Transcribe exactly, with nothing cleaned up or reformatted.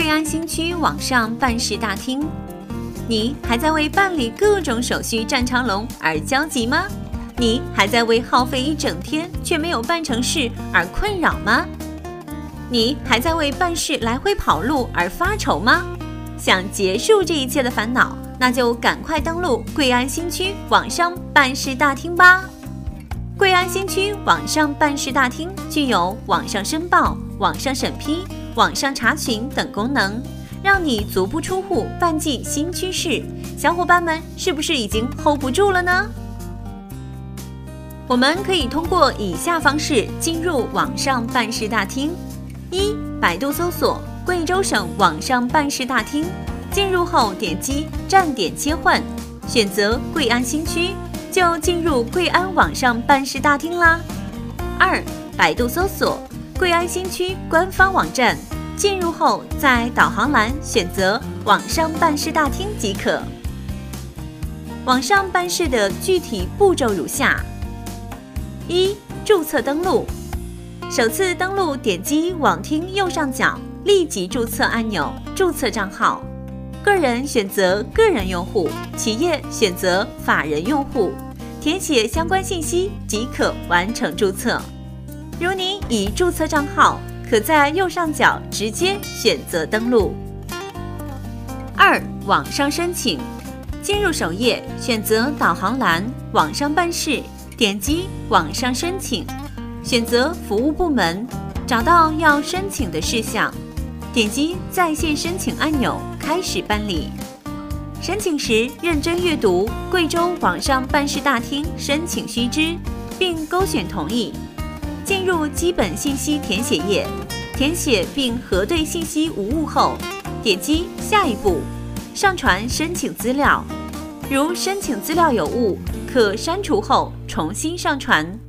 贵安新区网上办事大厅。你还在为办理各种手续站长龙而焦急吗？你还在为耗费一整天却没有办成事而困扰吗？你还在为办事来回跑路而发愁吗？想结束这一切的烦恼，那就赶快登录贵安新区网上办事大厅吧。贵安新区网上办事大厅具有网上申报、网上审批、网上查询等功能，让你足不出户办进新趋势。小伙伴们是不是已经 hold 不住了呢？我们可以通过以下方式进入网上办事大厅：一、百度搜索贵州省网上办事大厅，进入后点击站点切换，选择贵安新区，就进入贵安网上办事大厅啦。二、百度搜索贵安新区官方网站，进入后在导航栏选择网上办事大厅即可。网上办事的具体步骤如下：一、注册登录。首次登录点击网厅右上角立即注册按钮，注册账号。个人选择个人用户，企业选择法人用户，填写相关信息即可完成注册。如您已注册账号，可在右上角直接选择登录。二、网上申请。进入首页，选择导航栏网上办事，点击网上申请，选择服务部门，找到要申请的事项，点击在线申请按钮，开始办理。申请时认真阅读贵州网上办事大厅申请须知，并勾选同意。进入基本信息填写页，填写并核对信息无误后，点击下一步，上传申请资料。如申请资料有误，可删除后重新上传。